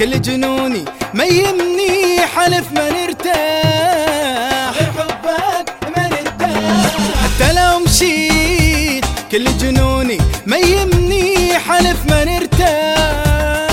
كل جنوني ما يمني حلف ما نرتاح غير حبك ما نرتاح. حتى لو مشيت كل جنوني ما يمني حلف ما نرتاح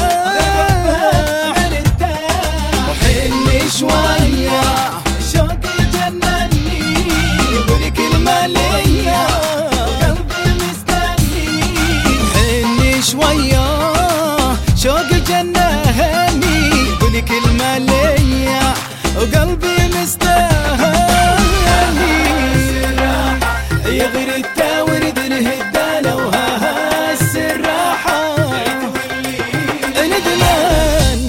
غير حبك ما نرتاح. وحني شوية شوقي جنني يقولي كلمة ليا وقلبي مستني. حني شوية شوقي جنني يقولي كلمة ليا وقلبي مستني. يغير التاورد الهدالة وها السراحة ندمان.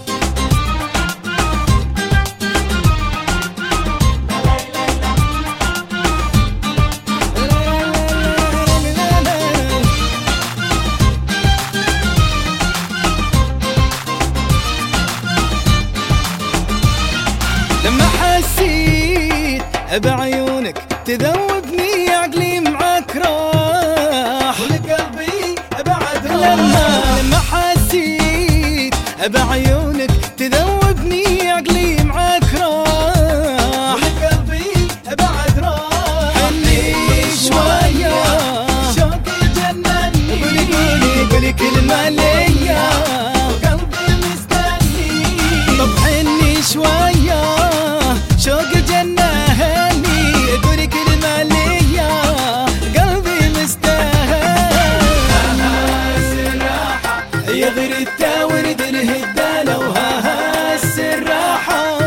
لما حسيت بعيونك تذوبني عقلي معاك راح ولقلبي بعد راح. لما حسيت بعيونك تذوبني عقلي معاك راح ولقلبي بعد راح. حني شوية شوقي جنني قولي كلمة ليا وقلبي مستني. طب حني شوية شوقي جنني قولي كلمة ليا قلبي مستني. يغير التاورد الهدالة وها السراحة